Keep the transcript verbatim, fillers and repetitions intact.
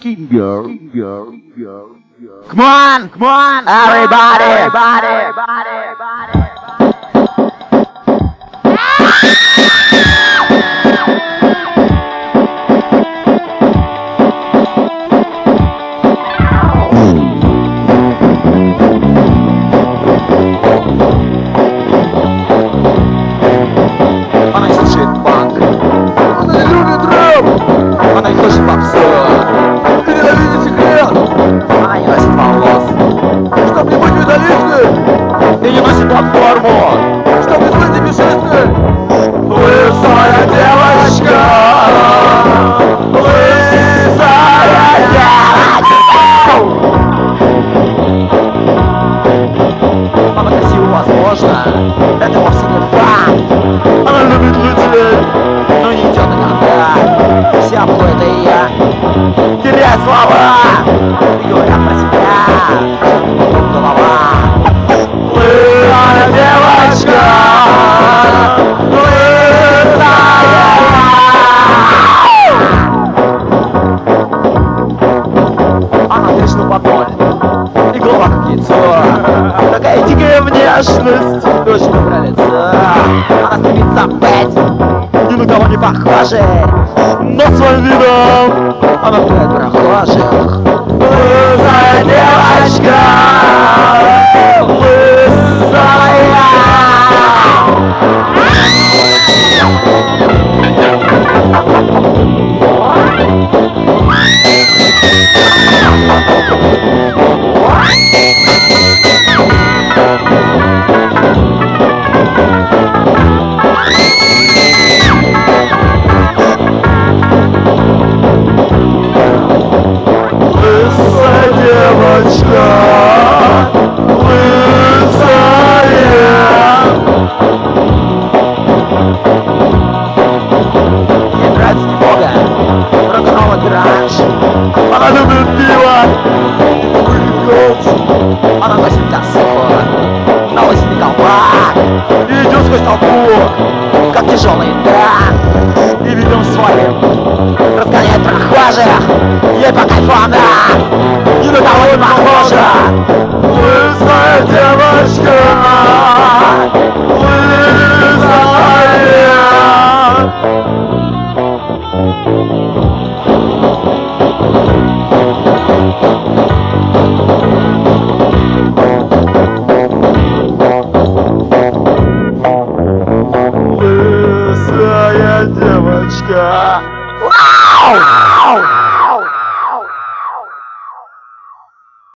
skin girl, girl, girl, girl. Come on, come on, everybody, everybody, everybody, everybody. Она не слушает панк, она не любит рэп, она не слушает попсу, и ненавидит секрет, она не носит волос, чтоб не быть металлисткой, и не носит платформу, чтоб не быть небесисткой. Лысая девочка, лысая девочка. Она красива, возможно, это вовсе не факт. Она любит людей, но не идет до конца. Вся входит и я теряю слова и говорят про себя. Вокруг голова. Лысая девочка, лысая. Она трясла подоль, и голова как яйцо. Такая дикая внешность, очень доброе лицо. Она стремится быть ни на кого не похожей, но своим видом она пугает прохожих. Лысая девочка, лысая. Девочка, лысая. Ей нравится немного рок-н-ролл и гранж. Она любит пиво и курит голд. Она носит косу, на лысине колпак и идет сквозь толпу, как тяжелая еда. И видом своим разгоняет прохожих. Ей по кайфу она ни на кого не похожа. Лысая девочка.